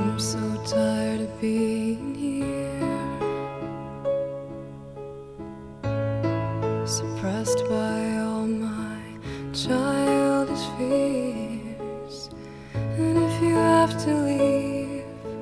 I'm so tired of being here, suppressed by all my childish fears. And if you have to leave,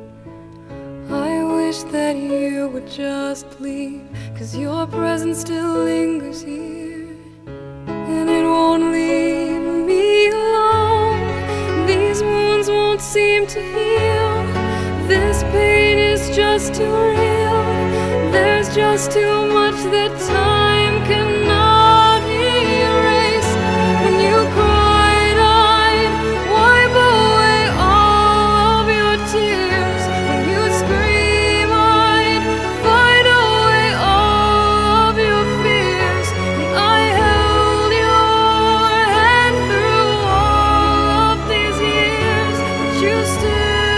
I wish that you would just leave, 'cause your presence still lingers here, and it won't leave me alone. These wounds won't seem to heal. This pain is just too real. There's just too much that time cannot erase. When you cried, I'd wipe away all of your tears. When you scream, I'd fight away all of your fears. And I held your hand through all of these years, but you still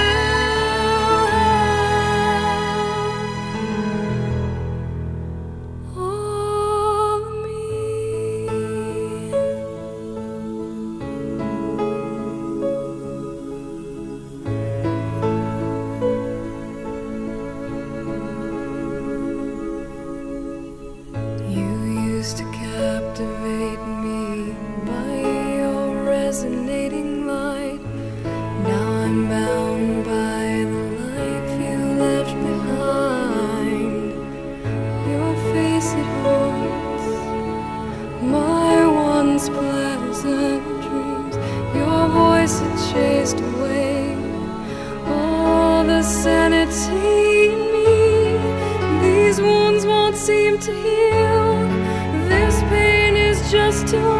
to captivate me by your resonating light. Now I'm bound by the life you left behind. Your face, it haunts my once pleasant dreams. Your voice, it chased away all the sanity in me. These wounds won't seem to heal. This pain is just too